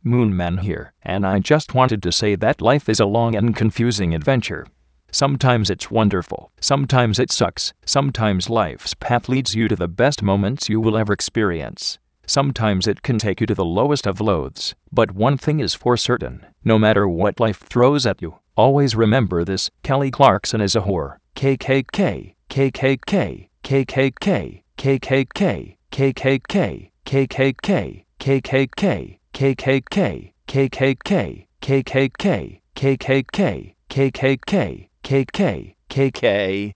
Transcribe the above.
Moonman here, and I just wanted to say that life is a long and confusing adventure. Sometimes it's wonderful, sometimes it sucks, sometimes life's path leads you to the best moments you will ever experience. Sometimes it can take you to the lowest of lows, but one thing is for certain, no matter what life throws at you, always remember this: Kelly Clarkson is a whore. KKK, KKK, KKK, KKK, KKK, KKK, KKK, KKK, KKK, KKK, KKK, KKK, KK, KK.